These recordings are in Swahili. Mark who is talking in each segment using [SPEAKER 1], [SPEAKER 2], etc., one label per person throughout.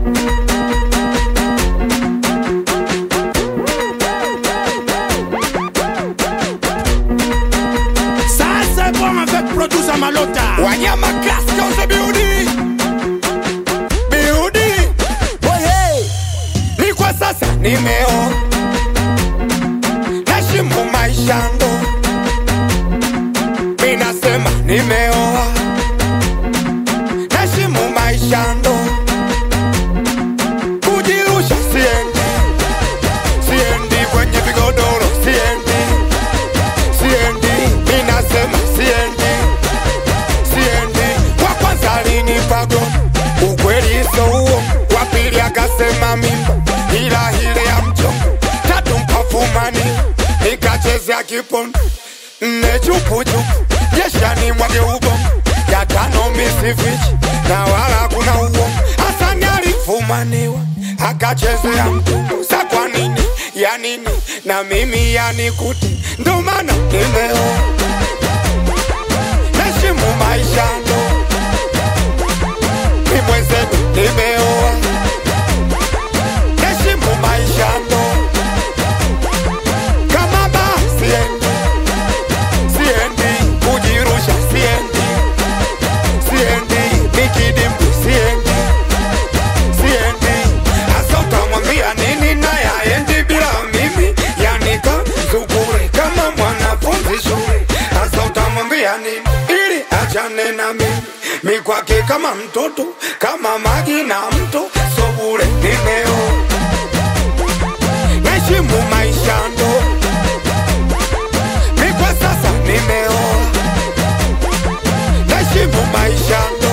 [SPEAKER 1] Malota Wanyama Kaska uze biudi Biudi Oye Ni kwa sasa nimeo Nashimu maisha ndo Minasema nimeoa Nashimu maisha ndo Kujirusha siendi Siendi kwenye vigodoro Siendi Siendi Minasema siendi Pago ukweli so uo wapili akasema mimba ila hile ya mchongo tatu mpafumani nikachezea kipondo nne chupuchupu jeshani mwage ubongo ya tano misifichi na wala kuna uo Hasani alifumaniwa akachezea mtungo sa kwa nini ya nini na mimi yani kuti ndo maana nimeo Neshimu maisha ndo Mwenzetu nimeoa Neshimu maisha ndo Kama ba siendi Siendi kujirusha siendi Siendi nikidimbu siendi Siendi Asa utamwambia nini na yaendi bila mimi Yanika zukure kama mwanafunzi shule Asa utamwambia nini ili achane na mimi Mi kwake kama mtoto, kama maji na mto, so bure nimeo Neshimu maisha ndo Mi kwa sasa nimeo Neshimu maisha ndo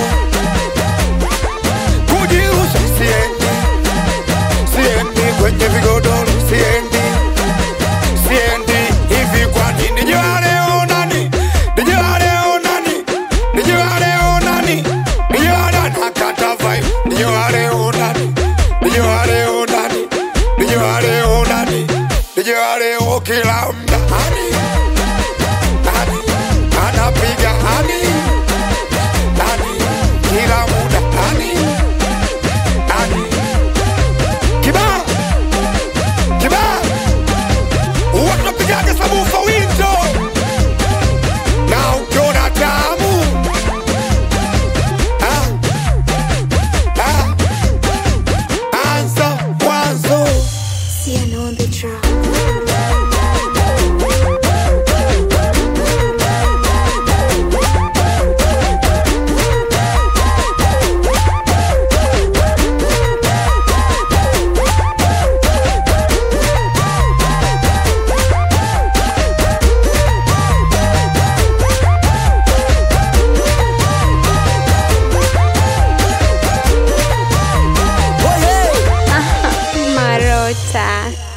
[SPEAKER 1] Kujirusha siendi Siendi kwenye vigodoro siendi Siendi hivi kwa nini Nijua leo nani Nijua leo nani Nijua leo nani Nijua nakata vibe Nijua leo nani Nijua leo nani Nijua leo nani Nijua leo kila mda Hani Hani Anapiga hani Hani Kila muda hani Hani Kiba Kiba Wanapigaga sabufa winto Na ukiona tamu
[SPEAKER 2] Sienna on the track.
[SPEAKER 3] Marota.